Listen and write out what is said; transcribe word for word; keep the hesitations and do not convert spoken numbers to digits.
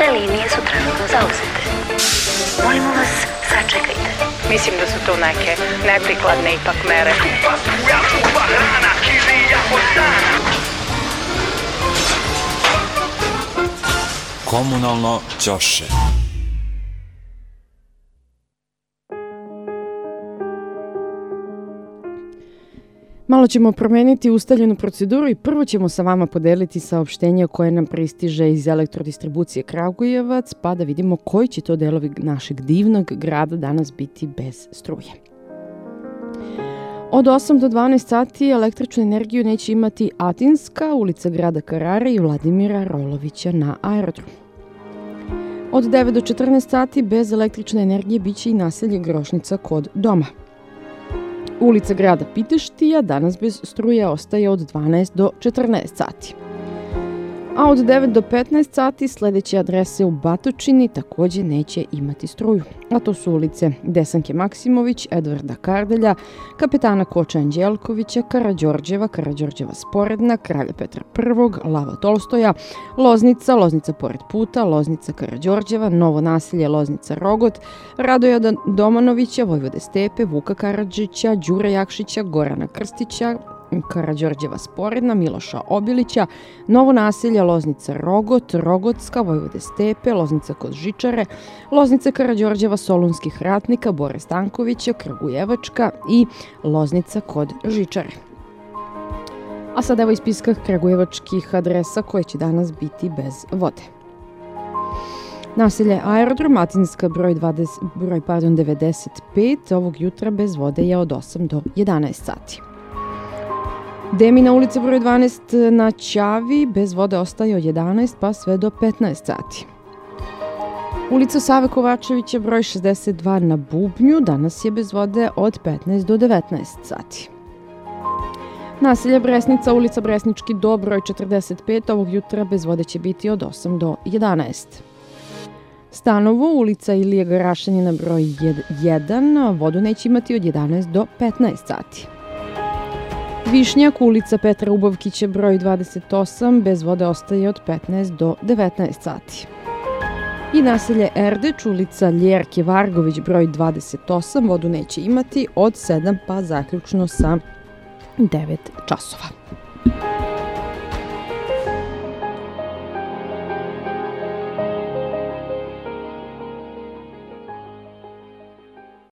Sve linije su trenutno zauzete. Molimo vas, sačekajte. Mislim da su to neke neprikladne ipak mere. Komunalno ćoše. Malo ćemo promeniti ustaljenu proceduru i prvo ćemo sa vama podeliti saopštenje koje nam pristiže iz Elektrodistribucije Kragujevac, pa da vidimo koji će to delovi našeg divnog grada danas biti bez struje. Od osam do dvanaest sati električnu energiju neće imati Atinska, ulica grada Karare i Vladimira Rolovića na aerodromu. Od devet do četrnaest sati bez električne energije biće i naselje Grošnica kod doma. Ulica grada Piteštija danas bez struje ostaje od dvanaest do četrnaest sati. A od devet do petnaest sati sledeće adrese u Batočini takođe neće imati struju. A to su ulice Desanke Maksimović, Edvarda Kardelja, Kapetana Koča Anđelkovića, Karađorđeva, Karađorđeva Sporedna, Kralja Petra Prvog, Lava Tolstoja, Loznica, Loznica pored puta, Loznica Karađorđeva, Novo naselje Loznica Rogot, Radojada Domanovića, Vojvode Stepe, Vuka Karadžića, Đure Jakšića, Gorana Krstića, Karađorđeva Sporedna, Miloša Obilića, Novo naselje Loznica Rogot, Rogotska, Vojvode Stepe, Loznica kod Žičare, Loznica Karađorđeva Solunskih ratnika, Bore Stankovića, Kragujevačka i Loznica kod Žičare. A sad evo ispiska kragujevačkih adresa koje će danas biti bez vode. Naselje Aerodrom, Atinska broj, dvadeset, broj pardon, devedeset pet, ovog jutra bez vode je od osam do jedanaest sati. Demina ulica broj dvanaest na Ćavi, bez vode ostaje od jedanaest pa sve do petnaest sati. Ulica Save Kovačevića broj šezdeset dva na Bubnju, danas je bez vode od petnaest do devetnaest sati. Naselje Bresnica, ulica Bresnički do broj četrdeset pet, ovog jutra bez vode će biti od osam do jedanaest. Stanovo, ulica Ilije Garašanina broj jedan, vodu neće imati od jedanaest do petnaest sati. Višnjak, ulica Petra Ubovkića broj dvadeset osam, bez vode ostaje od petnaest do devetnaest sati. I naselje Erdeč, ulica Ljerke Vargović broj dvadeset osam, vodu neće imati od sedam pa zaključno sa devet časova.